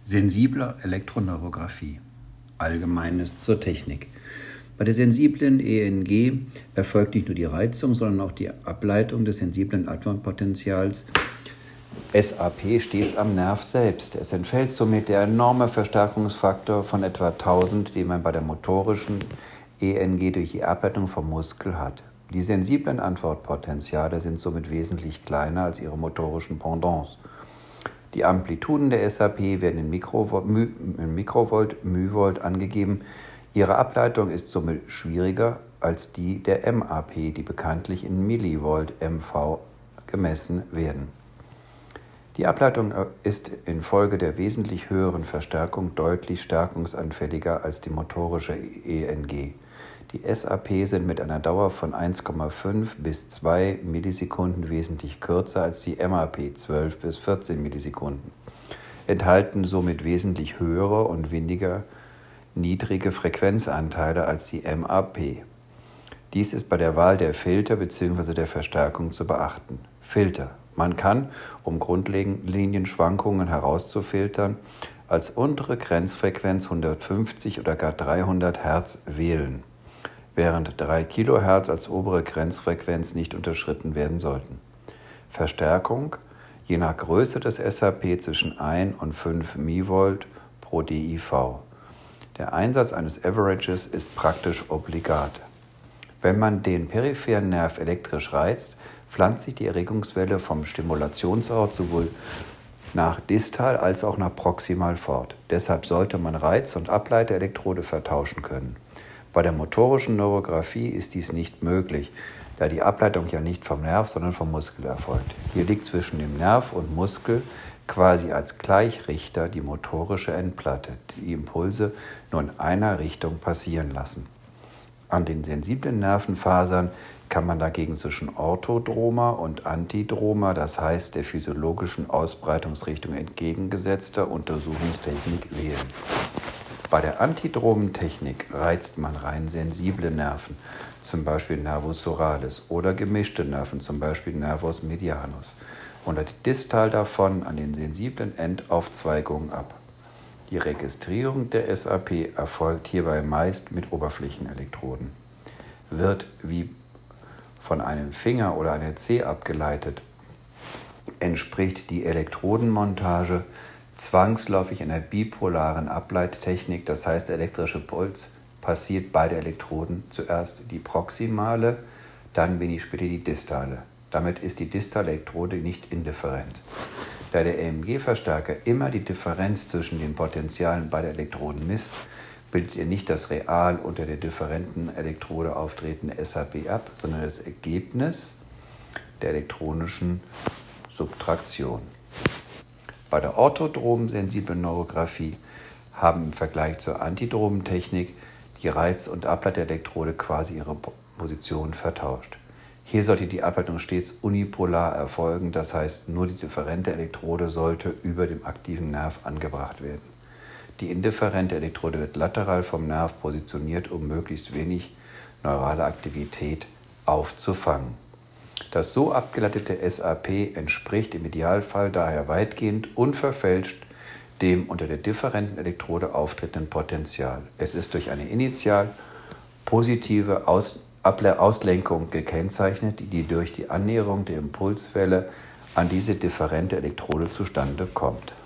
Sensible Elektroneurographie. Allgemeines zur Technik. Bei der sensiblen ENG erfolgt nicht nur die Reizung, sondern auch die Ableitung des sensiblen Antwortpotentials SAP stets am Nerv selbst. Es entfällt somit der enorme Verstärkungsfaktor von etwa 1000, den man bei der motorischen ENG durch die Ableitung vom Muskel hat. Die sensiblen Antwortpotentiale sind somit wesentlich kleiner als ihre motorischen Pendants. Die Amplituden der SAP werden in Mikrovolt, μV angegeben. Ihre Ableitung ist somit schwieriger als die der MAP, die bekanntlich in Millivolt MV gemessen werden. Die Ableitung ist infolge der wesentlich höheren Verstärkung deutlich stärkungsanfälliger als die motorische ENG. Die SAP sind mit einer Dauer von 1,5 bis 2 Millisekunden wesentlich kürzer als die MAP 12 bis 14 Millisekunden, enthalten somit wesentlich höhere und weniger niedrige Frequenzanteile als die MAP. Dies ist bei der Wahl der Filter bzw. der Verstärkung zu beachten. Filter. Man kann, um Grundlinienschwankungen herauszufiltern, als untere Grenzfrequenz 150 oder gar 300 Hertz wählen, während 3 kHz als obere Grenzfrequenz nicht unterschritten werden sollten. Verstärkung je nach Größe des SAP zwischen 1 und 5 mV pro DIV. Der Einsatz eines Averages ist praktisch obligat. Wenn man den peripheren Nerv elektrisch reizt, pflanzt sich die Erregungswelle vom Stimulationsort sowohl nach distal als auch nach proximal fort. Deshalb sollte man Reiz- und Ableiterelektrode vertauschen können. Bei der motorischen Neurographie ist dies nicht möglich, da die Ableitung ja nicht vom Nerv, sondern vom Muskel erfolgt. Hier liegt zwischen dem Nerv und Muskel quasi als Gleichrichter die motorische Endplatte, die Impulse nur in einer Richtung passieren lassen. An den sensiblen Nervenfasern kann man dagegen zwischen orthodromer und antidromer, das heißt der physiologischen Ausbreitungsrichtung entgegengesetzter Untersuchungstechnik wählen. Bei der antidromen Technik reizt man rein sensible Nerven, zum Beispiel Nervus suralis, oder gemischte Nerven, zum Beispiel Nervus medianus, und leitet distal davon an den sensiblen Endaufzweigungen ab. Die Registrierung der SAP erfolgt hierbei meist mit Oberflächenelektroden. Wird wie von einem Finger oder einer Zehe abgeleitet, entspricht die Elektrodenmontage zwangsläufig einer bipolaren Ableittechnik, das heißt der elektrische Puls passiert bei der Elektroden zuerst die proximale, dann wenig später die distale. Damit ist die distale Elektrode nicht indifferent. Da der EMG-Verstärker immer die Differenz zwischen den Potentialen beider Elektroden misst, bildet er nicht das real unter der differenten Elektrode auftretende SAP ab, sondern das Ergebnis der elektronischen Subtraktion. Bei der orthodromen sensiblen Neurographie haben im Vergleich zur antidromen Technik die Reiz- und Ableiterelektrode quasi ihre Position vertauscht. Hier sollte die Ableitung stets unipolar erfolgen, das heißt, nur die differente Elektrode sollte über dem aktiven Nerv angebracht werden. Die indifferente Elektrode wird lateral vom Nerv positioniert, um möglichst wenig neurale Aktivität aufzufangen. Das so abgeleitete SAP entspricht im Idealfall daher weitgehend unverfälscht dem unter der differenten Elektrode auftretenden Potential. Es ist durch eine initial positive Auslenkung gekennzeichnet, die durch die Annäherung der Impulswelle an diese differente Elektrode zustande kommt.